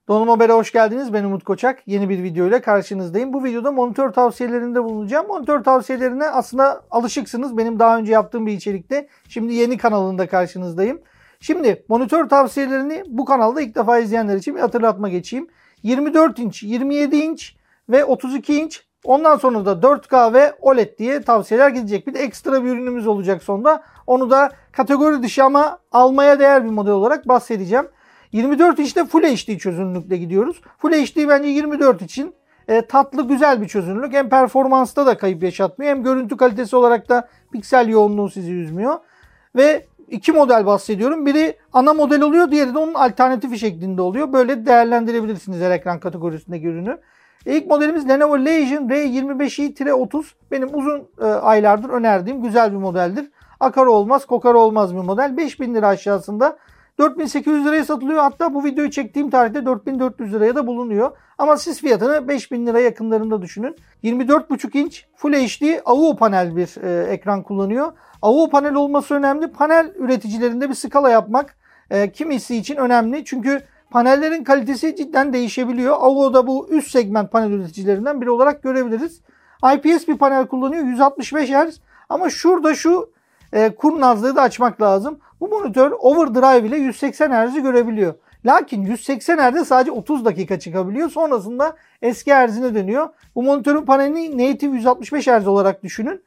Donanım Haber'e hoş geldiniz. Ben Umut Koçak. Yeni bir video ile karşınızdayım. Bu videoda monitör tavsiyelerinde bulunacağım. Monitör tavsiyelerine aslında alışıksınız. Benim daha önce yaptığım bir içerikte. Şimdi yeni kanalında karşınızdayım. Şimdi monitör tavsiyelerini bu kanalda ilk defa izleyenler için bir hatırlatma geçeyim. 24 inç, 27 inç ve 32 inç. Ondan sonra da 4K ve OLED diye tavsiyeler gidecek. Bir de ekstra bir ürünümüz olacak sonunda. Onu da kategori dışı ama almaya değer bir model olarak bahsedeceğim. 24 inçte Full HD çözünürlükle gidiyoruz. Full HD bence 24 için tatlı güzel bir çözünürlük. Hem performansta da kayıp yaşatmıyor hem görüntü kalitesi olarak da piksel yoğunluğu sizi üzmüyor. Ve iki model bahsediyorum. Biri ana model oluyor, diğeri de onun alternatifi şeklinde oluyor. Böyle değerlendirebilirsiniz her ekran kategorisindeki ürünü. İlk modelimiz Lenovo Legion R25i-30. Benim uzun aylardır önerdiğim güzel bir modeldir. Akar olmaz, kokar olmaz bir model. 5000 lira aşağısında 4800 liraya satılıyor. Hatta bu videoyu çektiğim tarihte 4400 liraya da bulunuyor. Ama siz fiyatını 5000 lira yakınlarında düşünün. 24,5 inç Full HD AUO panel bir ekran kullanıyor. AUO panel olması önemli. Panel üreticilerinde bir skala yapmak kimisi için önemli. Çünkü panellerin kalitesi cidden değişebiliyor. AUO'da bu üst segment panel üreticilerinden biri olarak görebiliriz. IPS bir panel kullanıyor. 165 Hz. Ama şurada şu kurnazlığı da açmak lazım. Bu monitör overdrive ile 180 Hz'i görebiliyor. Lakin 180 Hz'de sadece 30 dakika çıkabiliyor. Sonrasında eski Hz'ine dönüyor. Bu monitörün panelini native 165 Hz olarak düşünün.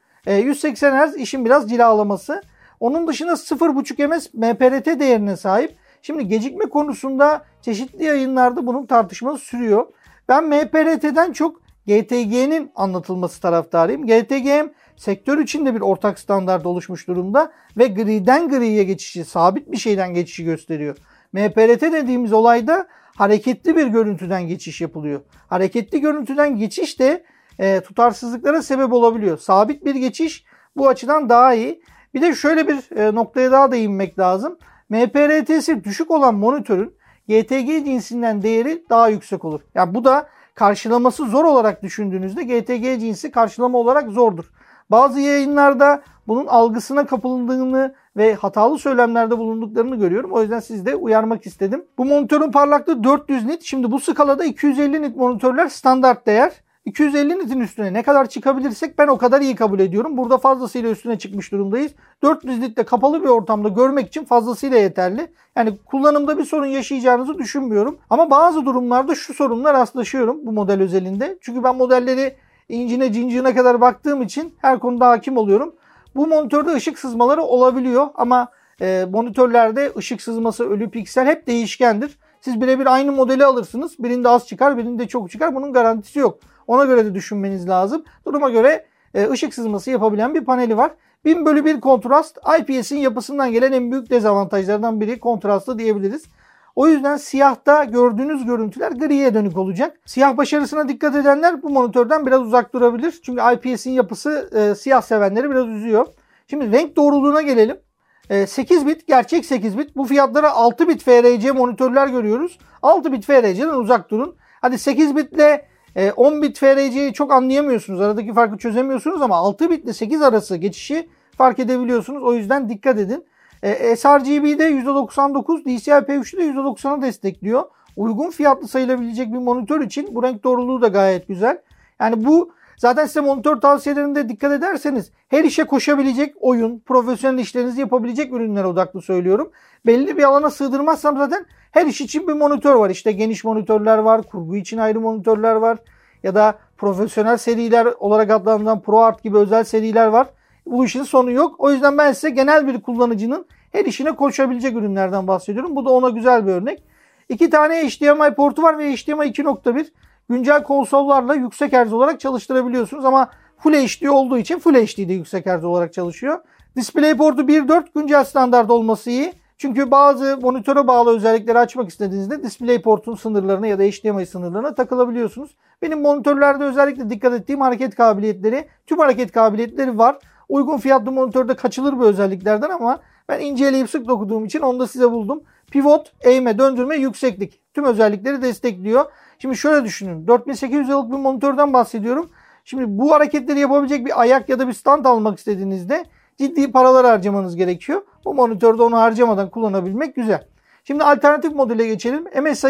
180 Hz işin biraz cilalaması. Onun dışında 0.5 ms MPRT değerine sahip. Şimdi gecikme konusunda çeşitli yayınlarda bunun tartışması sürüyor. Ben MPRT'den çok GTG'nin anlatılması taraftarıyım. GTG sektör içinde bir ortak standart oluşmuş durumda ve griden griye geçişi, sabit bir şeyden geçişi gösteriyor. MPRT dediğimiz olayda hareketli bir görüntüden geçiş yapılıyor. Hareketli görüntüden geçiş de tutarsızlıklara sebep olabiliyor. Sabit bir geçiş bu açıdan daha iyi. Bir de şöyle bir noktaya daha değinmek lazım. MPRT'si düşük olan monitörün GTG cinsinden değeri daha yüksek olur. Yani bu da karşılaması zor olarak düşündüğünüzde GTG cinsi karşılama olarak zordur. Bazı yayınlarda bunun algısına kapıldığını ve hatalı söylemlerde bulunduklarını görüyorum. O yüzden sizi de uyarmak istedim. Bu monitörün parlaklığı 400 nit. Şimdi bu skalada 250 nit monitörler standart değer. 250 nitin üstüne ne kadar çıkabilirsek ben o kadar iyi kabul ediyorum. Burada fazlasıyla üstüne çıkmış durumdayız. 400 nitte kapalı bir ortamda görmek için fazlasıyla yeterli. Yani kullanımda bir sorun yaşayacağınızı düşünmüyorum. Ama bazı durumlarda şu sorunla rastlaşıyorum bu model özelinde. Çünkü ben modelleri incine cinciğine kadar baktığım için her konuda hakim oluyorum. Bu monitörde ışık sızmaları olabiliyor ama monitörlerde ışık sızması, ölü piksel hep değişkendir. Siz birebir aynı modeli alırsınız. Birinde az çıkar, birinde çok çıkar. Bunun garantisi yok. Ona göre de düşünmeniz lazım. Duruma göre ışık sızması yapabilen bir paneli var. 1000/1 kontrast IPS'in yapısından gelen en büyük dezavantajlardan biri, kontrastı diyebiliriz. O yüzden siyahta gördüğünüz görüntüler griye dönük olacak. Siyah başarısına dikkat edenler bu monitörden biraz uzak durabilir. Çünkü IPS'in yapısı siyah sevenleri biraz üzüyor. Şimdi renk doğruluğuna gelelim. 8 bit, gerçek 8 bit. Bu fiyatlara 6 bit FRC monitörler görüyoruz. 6 bit FRC'den uzak durun. Hadi 8 bitle 10 bit FRC'yi çok anlayamıyorsunuz. Aradaki farkı çözemiyorsunuz ama 6 bit ile 8 arası geçişi fark edebiliyorsunuz. O yüzden dikkat edin. sRGB'de %99, DCI-P3'de %90'ı destekliyor. Uygun fiyatlı sayılabilecek bir monitör için bu renk doğruluğu da gayet güzel. Yani bu zaten size monitör tavsiyelerinde dikkat ederseniz her işe koşabilecek oyun, profesyonel işlerinizi yapabilecek ürünlere odaklı söylüyorum. Belli bir alana sığdırmazsam zaten her iş için bir monitör var. İşte geniş monitörler var, kurgu için ayrı monitörler var ya da profesyonel seriler olarak adlandırılan ProArt gibi özel seriler var. Bu işin sonu yok. O yüzden ben size genel bir kullanıcının her işine koşabilecek ürünlerden bahsediyorum. Bu da ona güzel bir örnek. 2 tane HDMI portu var ve HDMI 2.1. Güncel konsollarla yüksek hertz olarak çalıştırabiliyorsunuz ama Full HD olduğu için Full HD'de yüksek hertz olarak çalışıyor. DisplayPort'u 1.4 güncel standart olması iyi. Çünkü bazı monitöre bağlı özellikleri açmak istediğinizde DisplayPort'un sınırlarına ya da HDMI sınırlarına takılabiliyorsunuz. Benim monitörlerde özellikle dikkat ettiğim hareket kabiliyetleri, tüm hareket kabiliyetleri var. Uygun fiyatlı monitörde kaçılır bu özelliklerden ama ben inceleyip sık dokuduğum için onu da size buldum. Pivot, eğme, döndürme, yükseklik tüm özellikleri destekliyor. Şimdi şöyle düşünün. 4800 liralık bir monitörden bahsediyorum. Şimdi bu hareketleri yapabilecek bir ayak ya da bir stand almak istediğinizde ciddi paralar harcamanız gerekiyor. Bu monitörde onu harcamadan kullanabilmek güzel. Şimdi alternatif modele geçelim. MSI'ın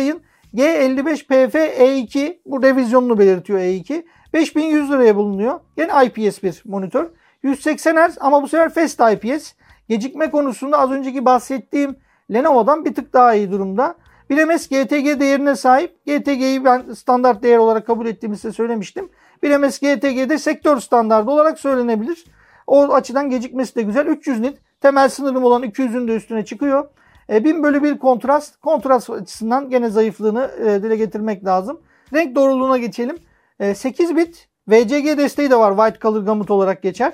G55PF E2, bu revizyonunu belirtiyor E2. 5100 liraya bulunuyor. Yine IPS bir monitör. 180 Hz ama bu sefer Fast IPS. Gecikme konusunda az önceki bahsettiğim Lenovo'dan bir tık daha iyi durumda. 1ms GTG değerine sahip. GTG'yi ben standart değer olarak kabul ettiğimi size söylemiştim. 1ms GTG'de sektör standardı olarak söylenebilir. O açıdan gecikmesi de güzel. 300 nit. Temel sınırım olan 200'ün de üstüne çıkıyor. 1000/1 kontrast. Kontrast açısından gene zayıflığını dile getirmek lazım. Renk doğruluğuna geçelim. 8 bit VCG desteği de var. White Color Gamut olarak geçer.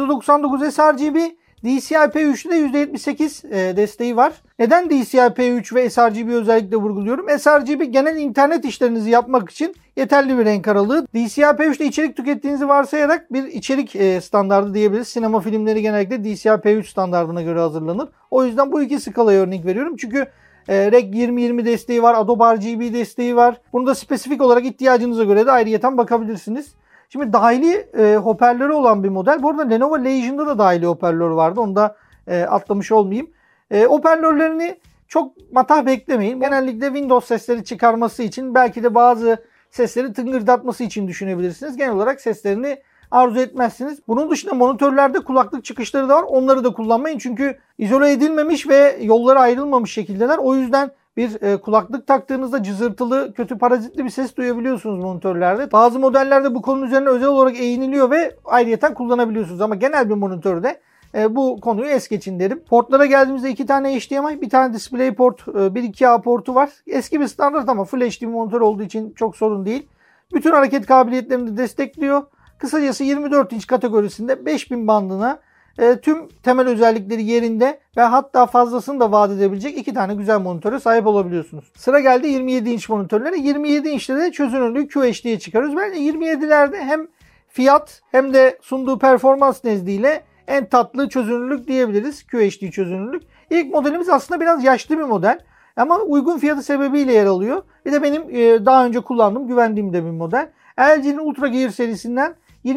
%99 sRGB. DCI-P3'te %78 desteği var. Neden DCI-P3 ve sRGB özellikle vurguluyorum? sRGB genel internet işlerinizi yapmak için yeterli bir renk aralığı. DCI-P3'te içerik tükettiğinizi varsayarak bir içerik standardı diyebiliriz. Sinema filmleri genellikle DCI-P3 standardına göre hazırlanır. O yüzden bu iki skalaya örnek veriyorum. Çünkü Rec 2020 desteği var, Adobe RGB desteği var. Bunu da spesifik olarak ihtiyacınıza göre de ayrıyeten bakabilirsiniz. Şimdi dahili hoparlörü olan bir model. Bu arada Lenovo Legion'da da dahili hoparlör vardı. Onu da atlamış olmayayım. Hoparlörlerini çok matah beklemeyin. Genellikle Windows sesleri çıkarması için, belki de bazı sesleri tıngırdatması için düşünebilirsiniz. Genel olarak seslerini arzu etmezsiniz. Bunun dışında monitörlerde kulaklık çıkışları da var. Onları da kullanmayın. Çünkü izole edilmemiş ve yolları ayrılmamış şekildeler. O yüzden bir kulaklık taktığınızda cızırtılı, kötü parazitli bir ses duyabiliyorsunuz monitörlerde. Bazı modellerde bu konunun üzerine özel olarak eğiniliyor ve ayrıyeten kullanabiliyorsunuz. Ama genel bir monitörde bu konuyu es geçin derim. Portlara geldiğimizde 2 tane HDMI, bir tane DisplayPort, bir 2A portu var. Eski bir standart ama Full HD monitör olduğu için çok sorun değil. Bütün hareket kabiliyetlerini de destekliyor. Kısacası 24 inç kategorisinde 5000 bandına tüm temel özellikleri yerinde ve hatta fazlasını da vaat edebilecek 2 tane güzel monitöre sahip olabiliyorsunuz. Sıra geldi 27 inç monitörlere. 27 inçte de çözünürlüğü QHD'ye çıkarıyoruz. Bence 27'lerde hem fiyat hem de sunduğu performans nezdiyle en tatlı çözünürlük diyebiliriz. QHD çözünürlük. İlk modelimiz aslında biraz yaşlı bir model. Ama uygun fiyatı sebebiyle yer alıyor. Bir de benim daha önce kullandığım, güvendiğim de bir model. LG'nin Ultra Gear serisinden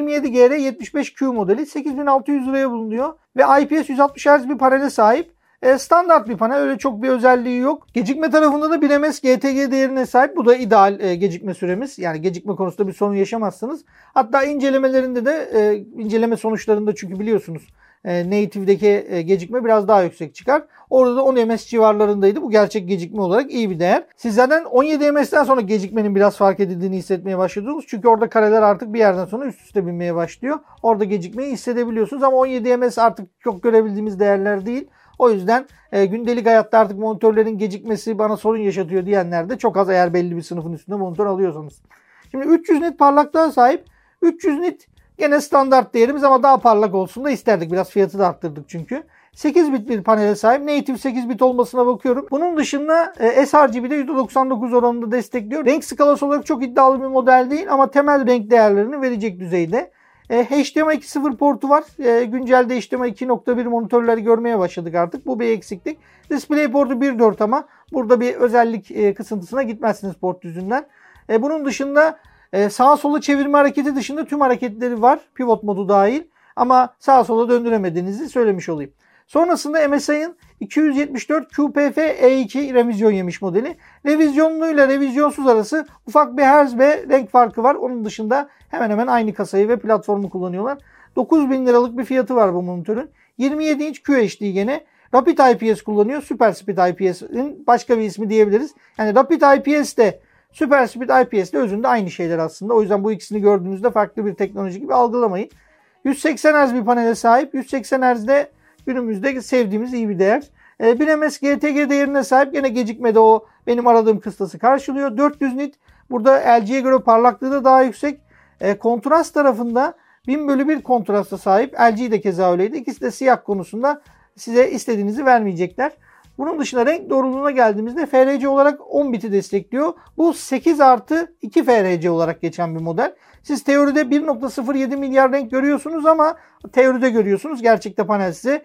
27GR75Q modeli 8600 liraya bulunuyor. Ve IPS 160 Hz bir panele sahip. Standart bir panel, öyle çok bir özelliği yok. Gecikme tarafında da 1ms GTG değerine sahip. Bu da ideal gecikme süremiz. Yani gecikme konusunda bir sorun yaşamazsınız. Hatta incelemelerinde de inceleme sonuçlarında, çünkü biliyorsunuz native'deki gecikme biraz daha yüksek çıkar. Orada da 10 ms civarlarındaydı. Bu gerçek gecikme olarak iyi bir değer. Siz zaten 17 ms'ten sonra gecikmenin biraz fark edildiğini hissetmeye başladınız. Çünkü orada kareler artık bir yerden sonra üst üste binmeye başlıyor. Orada gecikmeyi hissedebiliyorsunuz ama 17 ms artık çok görebildiğimiz değerler değil. O yüzden gündelik hayatta artık monitörlerin gecikmesi bana sorun yaşatıyor diyenler de çok az, eğer belli bir sınıfın üstünde monitör alıyorsanız. Şimdi 300 nit parlaklığa sahip. 300 nit gene standart değerimiz ama daha parlak olsun da isterdik. Biraz fiyatı da arttırdık çünkü. 8 bit bir panele sahip. Native 8 bit olmasına bakıyorum. Bunun dışında sRGB'de %99 oranında destekliyor. Renk skalası olarak çok iddialı bir model değil ama temel renk değerlerini verecek düzeyde. HDMI 2.0 portu var. Güncelde HDMI 2.1 monitörleri görmeye başladık artık. Bu bir eksiklik. DisplayPort'u 1.4 ama burada bir özellik kısıntısına gitmezsiniz port yüzünden. Bunun dışında sağa sola çevirme hareketi dışında tüm hareketleri var. Pivot modu dahil. Ama sağa sola döndüremediğinizi söylemiş olayım. Sonrasında MSI'ın 274 QPF E2 revizyon yemiş modeli. Revizyonluyla revizyonsuz arası ufak bir hertz ve renk farkı var. Onun dışında hemen hemen aynı kasayı ve platformu kullanıyorlar. 9000 liralık bir fiyatı var bu monitörün. 27 inç QHD gene. Rapid IPS kullanıyor. Super Speed IPS'in başka bir ismi diyebiliriz. Yani Rapid IPS de Super Speed IPS de özünde aynı şeyler aslında. O yüzden bu ikisini gördüğünüzde farklı bir teknoloji gibi algılamayın. 180 Hz bir panele sahip. 180 Hz'de günümüzde sevdiğimiz iyi bir değer. 1ms GTG değerine sahip. Gene gecikmede o benim aradığım kıstası karşılıyor. 400 nit. Burada LG'ye göre parlaklığı da daha yüksek. Kontrast tarafında 1000/1 kontrasta sahip. LG de keza öyleydi. İkisi de siyah konusunda size istediğinizi vermeyecekler. Bunun dışında renk doğruluğuna geldiğimizde FRC olarak 10 biti destekliyor. Bu 8+2 FRC olarak geçen bir model. Siz teoride 1.07 milyar renk görüyorsunuz ama teoride görüyorsunuz. Gerçekte panel size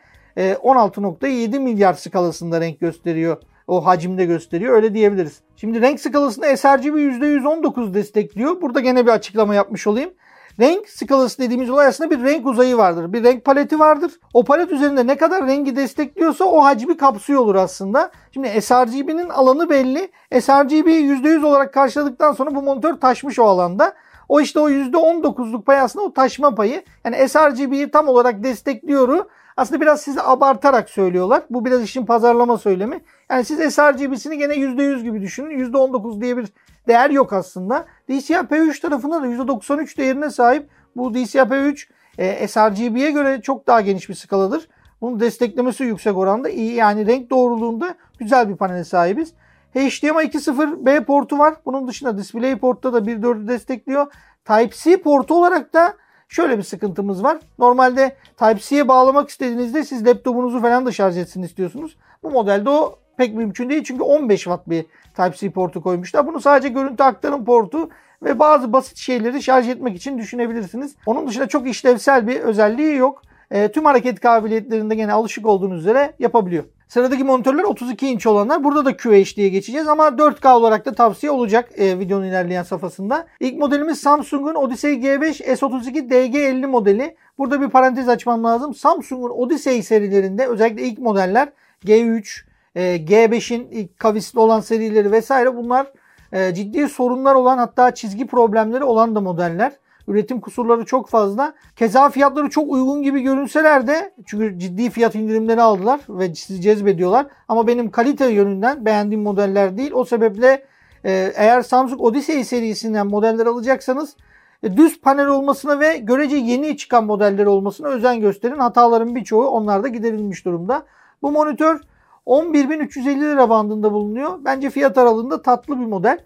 16.7 milyar skalasında renk gösteriyor. O hacimde gösteriyor, öyle diyebiliriz. Şimdi renk skalasında sRGB %119 destekliyor. Burada gene bir açıklama yapmış olayım. Renk skalası dediğimiz olay aslında bir renk uzayı vardır. Bir renk paleti vardır. O palet üzerinde ne kadar rengi destekliyorsa o hacmi kapsıyor olur aslında. Şimdi sRGB'nin alanı belli. sRGB'yi %100 olarak karşıladıktan sonra bu monitör taşmış o alanda. O işte o %19'luk pay aslında o taşma payı. Yani sRGB'yi tam olarak destekliyor. Aslında biraz size abartarak söylüyorlar. Bu biraz işin pazarlama söylemi. Yani siz sRGB'sini gene %100 gibi düşünün. %19 diye bir değer yok aslında. DCI-P3 tarafında da %93 değerine sahip. Bu DCI-P3 sRGB'ye göre çok daha geniş bir skaladır. Bunun desteklemesi yüksek oranda. İyi, yani renk doğruluğunda güzel bir panele sahibiz. HDMI 2.0B portu var. Bunun dışında DisplayPort'ta da 1.4'ü destekliyor. Type-C portu olarak da şöyle bir sıkıntımız var. Normalde Type-C'ye bağlamak istediğinizde siz laptopunuzu falan da şarj etsin istiyorsunuz. Bu modelde o pek mümkün değil. Çünkü 15 Watt bir Type-C portu koymuşlar. Bunu sadece görüntü aktarım portu ve bazı basit şeyleri şarj etmek için düşünebilirsiniz. Onun dışında çok işlevsel bir özelliği yok. Tüm hareket kabiliyetlerinde gene alışık olduğunuz üzere yapabiliyor. Sıradaki monitörler 32 inç olanlar. Burada da QHD'ye geçeceğiz ama 4K olarak da tavsiye olacak videonun ilerleyen safhasında. İlk modelimiz Samsung'un Odyssey G5 S32 DG50 modeli. Burada bir parantez açmam lazım. Samsung'un Odyssey serilerinde özellikle ilk modeller G3, G5'in ilk kavisli olan serileri vesaire, bunlar ciddi sorunlar olan, hatta çizgi problemleri olan da modeller. Üretim kusurları çok fazla. Keza fiyatları çok uygun gibi görünseler de, çünkü ciddi fiyat indirimleri aldılar ve sizi cezbediyorlar. Ama benim kalite yönünden beğendiğim modeller değil. O sebeple eğer Samsung Odyssey serisinden modeller alacaksanız düz panel olmasına ve görece yeni çıkan modeller olmasına özen gösterin. Hataların birçoğu onlarda giderilmiş durumda. Bu monitör 11.350 lira bandında bulunuyor. Bence fiyat aralığında tatlı bir model.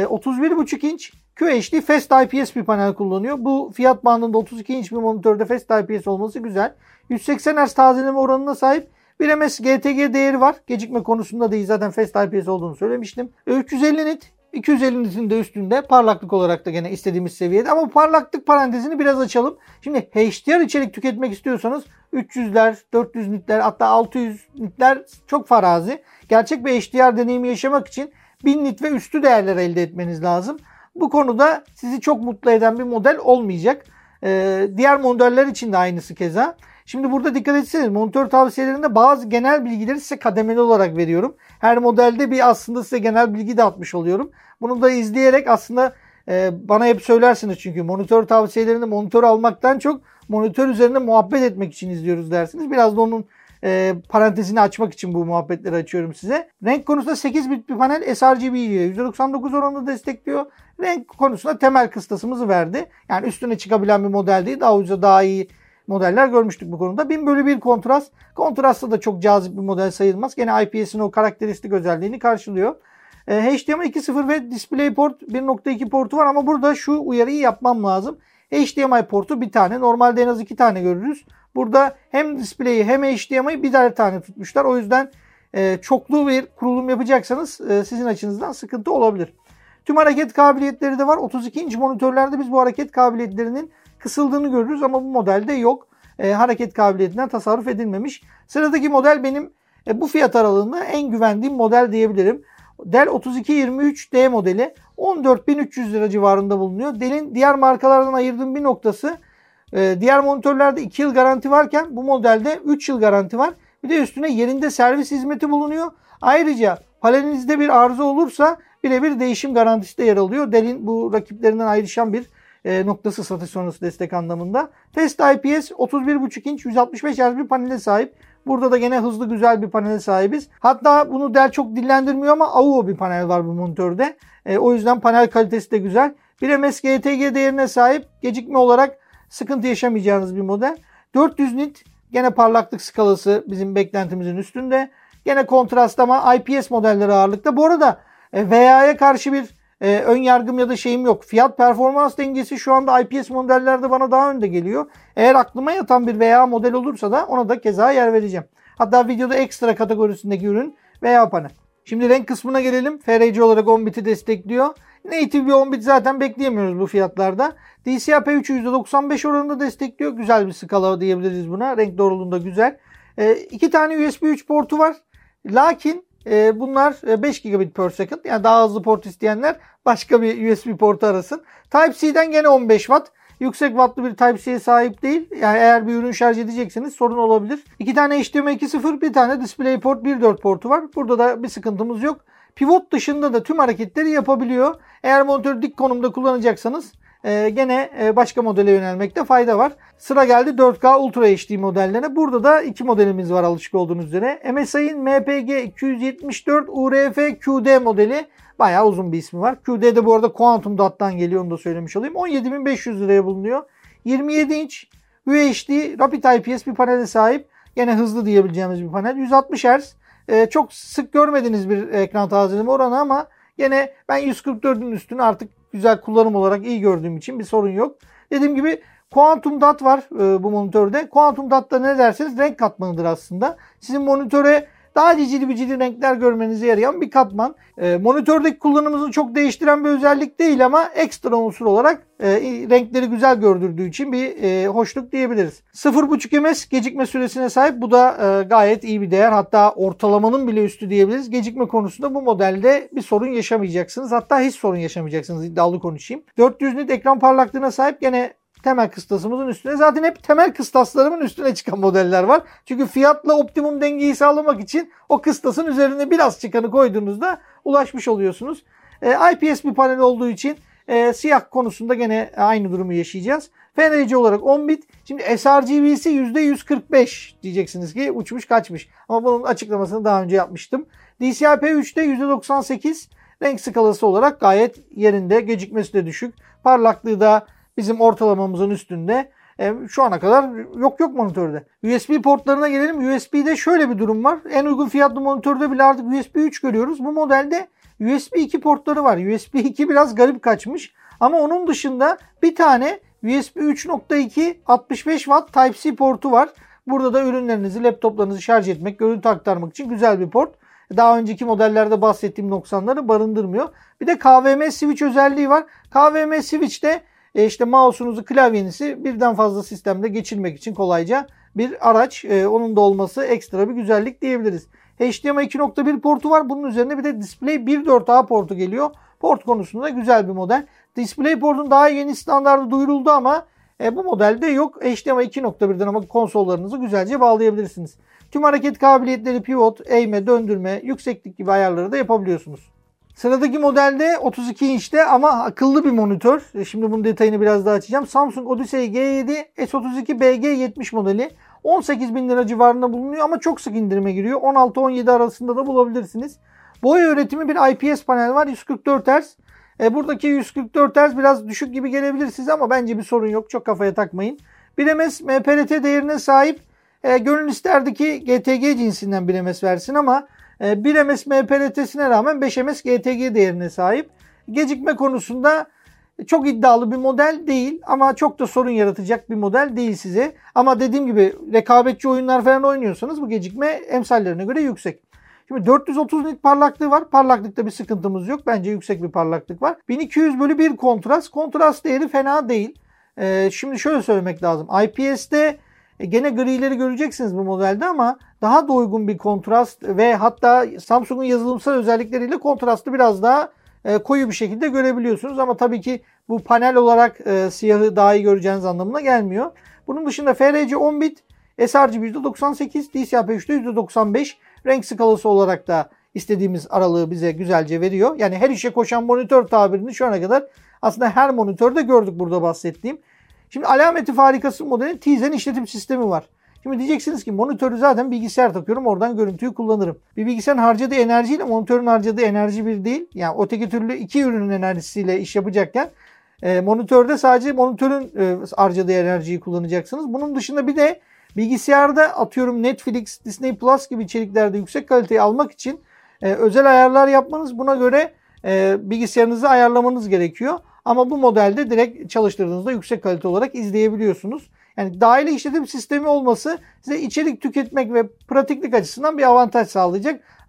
31.5 inç QHD Fast IPS bir panel kullanıyor. Bu fiyat bandında 32 inç bir monitörde Fast IPS olması güzel. 180 Hz tazeleme oranına sahip. 1 ms GTG değeri var. Gecikme konusunda değil, zaten Fast IPS olduğunu söylemiştim. 350 nit. 250 nitin de üstünde, parlaklık olarak da gene istediğimiz seviyede. Ama parlaklık parantezini biraz açalım. Şimdi HDR içerik tüketmek istiyorsanız 300'ler, 400 nitler, hatta 600 nitler çok farazi. Gerçek bir HDR deneyimi yaşamak için 1000 nit ve üstü değerler elde etmeniz lazım. Bu konuda sizi çok mutlu eden bir model olmayacak. Diğer modeller için de aynısı keza. Şimdi burada dikkat etseniz, monitör tavsiyelerinde bazı genel bilgileri size kademeli olarak veriyorum. Her modelde bir aslında size genel bilgi de atmış oluyorum. Bunu da izleyerek aslında bana hep söylersiniz, çünkü monitör tavsiyelerinde monitör almaktan çok monitör üzerinde muhabbet etmek için izliyoruz dersiniz. Biraz da onun parantezini açmak için bu muhabbetleri açıyorum size. Renk konusunda 8 bit bir panel, sRGB'yi %99 oranında destekliyor. Renk konusunda temel kıstasımızı verdi. Yani üstüne çıkabilen bir model değil. Daha ucuza daha iyi modeller görmüştük bu konuda. 1000/1 kontrast. Kontrastta da çok cazip bir model sayılmaz. Gene IPS'in o karakteristik özelliğini karşılıyor. HDMI 2.0 ve DisplayPort 1.2 portu var ama burada şu uyarıyı yapmam lazım. HDMI portu bir tane. Normalde en az 2 tane görürüz. Burada hem display'i hem HDMI'yi birer tane tutmuşlar. O yüzden çoklu bir kurulum yapacaksanız sizin açınızdan sıkıntı olabilir. Tüm hareket kabiliyetleri de var. 32 inç monitörlerde biz bu hareket kabiliyetlerinin kısıldığını görürüz ama bu modelde yok. Hareket kabiliyetinden tasarruf edilmemiş. Sıradaki model benim bu fiyat aralığında en güvendiğim model diyebilirim. Dell 3223D modeli 14.300 lira civarında bulunuyor. Dell'in diğer markalardan ayırdığım bir noktası, diğer monitörlerde 2 yıl garanti varken bu modelde 3 yıl garanti var. Bir de üstüne yerinde servis hizmeti bulunuyor. Ayrıca panelinizde bir arıza olursa birebir değişim garantisi de yer alıyor. Dell'in bu rakiplerinden ayrışan bir noktası satış sonrası destek anlamında. Fast IPS 31.5 inç 165 Hz bir panele sahip. Burada da gene hızlı güzel bir panele sahibiz. Hatta bunu Dell çok dillendirmiyor ama AUO bir panel var bu monitörde. O yüzden panel kalitesi de güzel. 1 ms GTG değerine sahip, gecikme olarak sıkıntı yaşamayacağınız bir model. 400 nit gene parlaklık skalası bizim beklentimizin üstünde. Gene kontrast ama IPS modelleri ağırlıkta. Bu arada VA'ya karşı bir ön yargım ya da şeyim yok. Fiyat performans dengesi şu anda IPS modellerde bana daha önde geliyor. Eğer aklıma yatan bir VA model olursa da ona da keza yer vereceğim. Hatta videoda ekstra kategorisindeki ürün VA panel. Şimdi renk kısmına gelelim. FRC olarak 10 biti destekliyor. Native bir 10 bit zaten bekleyemiyoruz bu fiyatlarda. DCI-P3'ü %95 oranında destekliyor. Güzel bir skala diyebiliriz buna. Renk doğruluğunda güzel. 2 tane USB 3 portu var. Lakin bunlar 5 gigabit per second. Yani daha hızlı port isteyenler başka bir USB portu arasın. Type-C'den gene 15 Watt. yüksek wattlı bir Type-C'ye sahip değil. Yani eğer bir ürün şarj edecekseniz sorun olabilir. 2 tane HDMI 2.0, bir tane DisplayPort 1.4 portu var. Burada da bir sıkıntımız yok. Pivot dışında da tüm hareketleri yapabiliyor. Eğer monitörü dik konumda kullanacaksanız gene başka modele yönelmekte fayda var. Sıra geldi 4K Ultra HD modellerine. Burada da 2 modelimiz var alışık olduğunuz üzere. MSI'nin MPG 274 URF QD modeli. Bayağı uzun bir ismi var. QD de bu arada Quantum Dot'tan geliyor, onu da söylemiş olayım. 17.500 liraya bulunuyor. 27 inç UHD Rapid IPS bir panele sahip. Yine hızlı diyebileceğimiz bir panel. 160 Hz. Çok sık görmediğiniz bir ekran tazeleme oranı ama yine ben 144'ün üstünü artık güzel kullanım olarak iyi gördüğüm için bir sorun yok. Dediğim gibi Quantum Dot var bu monitörde. Quantum Dot'ta ne derseniz renk katmanıdır aslında. Sizin monitöre daha cicili bicili renkler görmenize yarayan bir katman. Monitördeki kullanımınızı çok değiştiren bir özellik değil ama ekstra unsur olarak renkleri güzel gördürdüğü için bir hoşluk diyebiliriz. 0.5 ms gecikme süresine sahip. Bu da gayet iyi bir değer. Hatta ortalamanın bile üstü diyebiliriz. Gecikme konusunda bu modelde bir sorun yaşamayacaksınız. Hatta hiç sorun yaşamayacaksınız, iddialı konuşayım. 400 nit ekran parlaklığına sahip, gene temel kıstasımızın üstüne. Zaten hep temel kıstaslarımın üstüne çıkan modeller var. Çünkü fiyatla optimum dengeyi sağlamak için o kıstasın üzerine biraz çıkanı koyduğunuzda ulaşmış oluyorsunuz. IPS bir panel olduğu için siyah konusunda gene aynı durumu yaşayacağız. FNC olarak 10 bit. Şimdi sRGB'si %145 diyeceksiniz ki uçmuş kaçmış. Ama bunun açıklamasını daha önce yapmıştım. DCI-P3'te %98. Renk skalası olarak gayet yerinde. Gecikmesi de düşük. Parlaklığı da bizim ortalamamızın üstünde. Şu ana kadar yok monitörde. USB portlarına gelelim. USB'de şöyle bir durum var. En uygun fiyatlı monitörde bile artık USB 3 görüyoruz. Bu modelde USB 2 portları var. USB 2 biraz garip kaçmış. Ama onun dışında bir tane USB 3.2 65 Watt Type-C portu var. Burada da ürünlerinizi, laptoplarınızı şarj etmek, görüntü aktarmak için güzel bir port. Daha önceki modellerde bahsettiğim noksanları barındırmıyor. Bir de KVM switch özelliği var. KVM switch'te işte mouse'unuzu, klavyenizi birden fazla sistemde geçirmek için kolayca bir araç. Onun da olması ekstra bir güzellik diyebiliriz. HDMI 2.1 portu var. Bunun üzerine bir de Display 1.4a portu geliyor. Port konusunda güzel bir model. DisplayPort'un daha yeni standardı duyuruldu ama bu modelde yok. HDMI 2.1'den ama konsollarınızı güzelce bağlayabilirsiniz. Tüm hareket kabiliyetleri, pivot, eğme, döndürme, yükseklik gibi ayarları da yapabiliyorsunuz. Sıradaki modelde 32 inçte ama akıllı bir monitör. Şimdi bunun detayını biraz daha açacağım. Samsung Odyssey G7 S32 BG70 modeli. 18.000 lira civarında bulunuyor ama çok sık indirime giriyor. 16-17 arasında da bulabilirsiniz. Boya üretimi bir IPS panel var. 144 Hz. Buradaki 144 Hz biraz düşük gibi gelebilir size ama bence bir sorun yok. Çok kafaya takmayın. 1 ms MPRT değerine sahip. Gönül isterdi ki GTG cinsinden 1 ms versin ama 1 ms MPRT'sine rağmen 5 ms GTG değerine sahip. Gecikme konusunda çok iddialı bir model değil ama çok da sorun yaratacak bir model değil size. Ama dediğim gibi rekabetçi oyunlar falan oynuyorsanız bu gecikme emsallerine göre yüksek. Şimdi 430 nit parlaklığı var. Parlaklıkta bir sıkıntımız yok. Bence yüksek bir parlaklık var. 1200/1 kontrast. Kontrast değeri fena değil. Şimdi şöyle söylemek lazım. IPS'te gene grileri göreceksiniz bu modelde ama daha da uygun bir kontrast ve hatta Samsung'un yazılımsal özellikleriyle kontrastı biraz daha koyu bir şekilde görebiliyorsunuz. Ama tabii ki bu panel olarak siyahı daha iyi göreceğiniz anlamına gelmiyor. Bunun dışında FRC 10 bit, sRGB %98, DCI-P3'te %95. Renk skalası olarak da istediğimiz aralığı bize güzelce veriyor. Yani her işe koşan monitör tabirini şu ana kadar aslında her monitörde gördük burada bahsettiğim. Şimdi alameti farikası modelin Tizen işletim sistemi var. Şimdi diyeceksiniz ki monitörü zaten bilgisayar takıyorum, oradan görüntüyü kullanırım. Bir bilgisayarın harcadığı enerjiyle monitörün harcadığı enerji bir değil. Yani öteki türlü iki ürünün enerjisiyle iş yapacakken monitörde sadece monitörün harcadığı enerjiyi kullanacaksınız. Bunun dışında bir de bilgisayarda atıyorum Netflix, Disney Plus gibi içeriklerde yüksek kaliteyi almak için özel ayarlar yapmanız, buna göre bilgisayarınızı ayarlamanız gerekiyor. Ama bu modelde direkt çalıştırdığınızda yüksek kalite olarak izleyebiliyorsunuz. Yani dahili işletim sistemi olması size içerik tüketmek ve pratiklik açısından bir avantaj sağlayacak.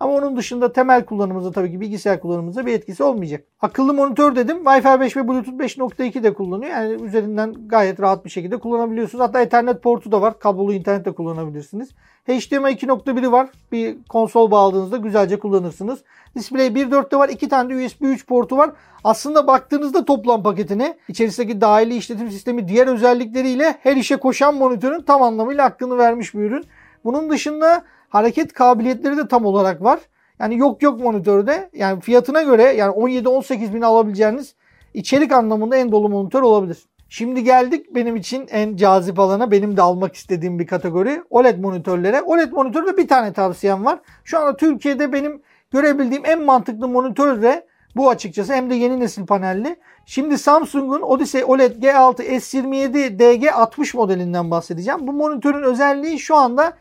Ama onun dışında temel kullanımımızda tabii ki bilgisayar kullanımımızda bir etkisi olmayacak. Akıllı monitör dedim. Wi-Fi 5 ve Bluetooth 5.2 de kullanıyor. Yani üzerinden gayet rahat bir şekilde kullanabiliyorsunuz. Hatta Ethernet portu da var. Kablolu internet de kullanabilirsiniz. HDMI 2.1'i var. Bir konsol bağladığınızda güzelce kullanırsınız. Display 1.4'te var. 2 tane de USB 3 portu var. Aslında baktığınızda toplam paketine içerisindeki dahili işletim sistemi diğer özellikleriyle her işe koşan monitörün tam anlamıyla hakkını vermiş bir ürün. Bunun dışında hareket kabiliyetleri de tam olarak var. Yani yok monitörde. Yani fiyatına göre yani 17-18 bin alabileceğiniz içerik anlamında en dolu monitör olabilir. Şimdi geldik benim için en cazip alana, benim de almak istediğim bir kategori OLED monitörlere. OLED monitörde bir tane tavsiyem var. Şu anda Türkiye'de benim görebildiğim en mantıklı monitör de bu açıkçası, hem de yeni nesil panelli. Şimdi Samsung'un Odyssey OLED G6 S27 DG60 modelinden bahsedeceğim. Bu monitörün özelliği şu anda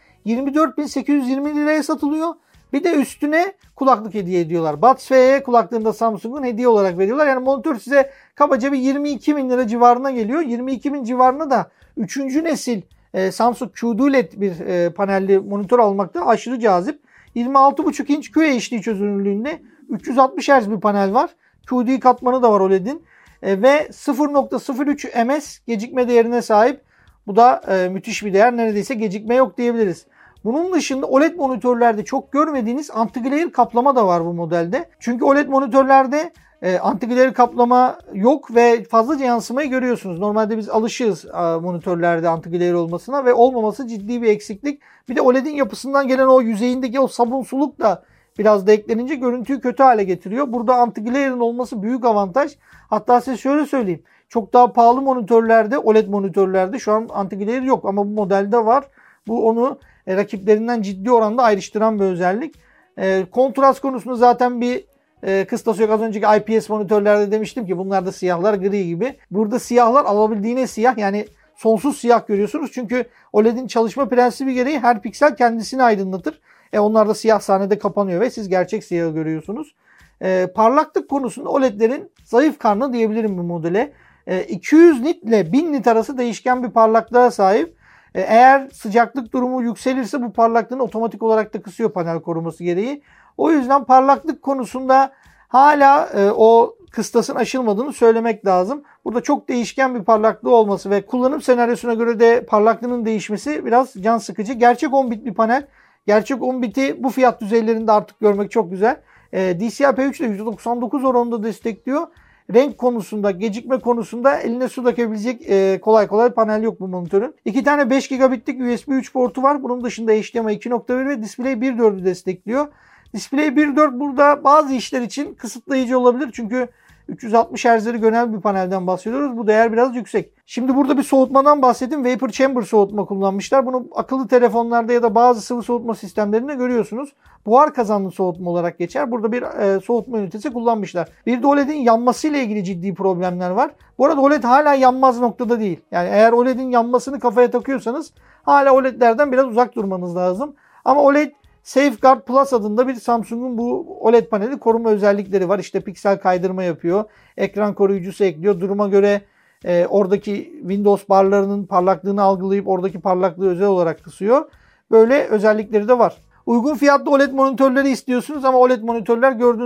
24.820 liraya satılıyor. Bir de üstüne kulaklık hediye ediyorlar. Buds FE kulaklığını da Samsung'un hediye olarak veriyorlar. Yani monitör size kabaca bir 22 bin lira civarına geliyor. 22 bin civarına da 3. nesil Samsung QD-LED bir panelli monitör almak da aşırı cazip. 26.5 inç QHD çözünürlüğünde 360 Hz bir panel var. QD katmanı da var OLED'in. Ve 0.03 ms gecikme değerine sahip. Bu da müthiş bir değer. Neredeyse gecikme yok diyebiliriz. Bunun dışında OLED monitörlerde çok görmediğiniz anti-glare kaplama da var bu modelde. Çünkü OLED monitörlerde anti-glare kaplama yok ve fazlaca yansımayı görüyorsunuz. Normalde biz alışığız monitörlerde anti-glare olmasına ve olmaması ciddi bir eksiklik. Bir de OLED'in yapısından gelen o yüzeyindeki o sabunsuluk da biraz da eklenince görüntüyü kötü hale getiriyor. Burada anti-glare'ın olması büyük avantaj. Hatta size şöyle söyleyeyim. Çok daha pahalı monitörlerde, OLED monitörlerde şu an anti-glare yok ama bu modelde var. Bu onu rakiplerinden ciddi oranda ayrıştıran bir özellik. Kontrast konusunda zaten bir kıstası yok. Az önceki IPS monitörlerde demiştim ki bunlar da siyahlar gri gibi. Burada siyahlar alabildiğine siyah, yani sonsuz siyah görüyorsunuz. Çünkü OLED'in çalışma prensibi gereği her piksel kendisini aydınlatır. Onlar da siyah sahnede kapanıyor ve siz gerçek siyahı görüyorsunuz. Parlaklık konusunda OLED'lerin zayıf karnı diyebilirim bu modele. 200 nit ile 1000 nit arası değişken bir parlaklığa sahip. Eğer sıcaklık durumu yükselirse bu parlaklığını otomatik olarak da kısıyor panel koruması gereği. O yüzden parlaklık konusunda hala o kıstasın aşılmadığını söylemek lazım. Burada çok değişken bir parlaklığı olması ve kullanım senaryosuna göre de parlaklığının değişmesi biraz can sıkıcı. Gerçek 10 bit bir panel. Gerçek 10 biti bu fiyat düzeylerinde artık görmek çok güzel. DCI-P3 ile %99 oranında destekliyor. Renk konusunda, gecikme konusunda eline su dökebilecek kolay panel yok bu monitörün. 2 tane 5 gigabitlik USB 3 portu var. Bunun dışında HDMI 2.1 ve Display 1.4'ü destekliyor. Display 1.4 burada bazı işler için kısıtlayıcı olabilir. Çünkü 360 Hz'leri gören bir panelden bahsediyoruz. Bu değer biraz yüksek. Şimdi burada bir soğutmadan bahsedeyim. Vapor Chamber soğutma kullanmışlar. Bunu akıllı telefonlarda ya da bazı sıvı soğutma sistemlerinde görüyorsunuz. Buhar kazanlı soğutma olarak geçer. Burada bir soğutma ünitesi kullanmışlar. Bir de OLED'in yanmasıyla ilgili ciddi problemler var. Bu arada OLED hala yanmaz noktada değil. Yani eğer OLED'in yanmasını kafaya takıyorsanız hala OLED'lerden biraz uzak durmanız lazım. Ama OLED Safeguard Plus adında bir Samsung'un bu OLED paneli koruma özellikleri var. İşte piksel kaydırma yapıyor. Ekran koruyucusu ekliyor. Duruma göre oradaki Windows barlarının parlaklığını algılayıp oradaki parlaklığı özel olarak kısıyor. Böyle özellikleri de var. Uygun fiyatlı OLED monitörleri istiyorsunuz ama OLED monitörler gördüğünüz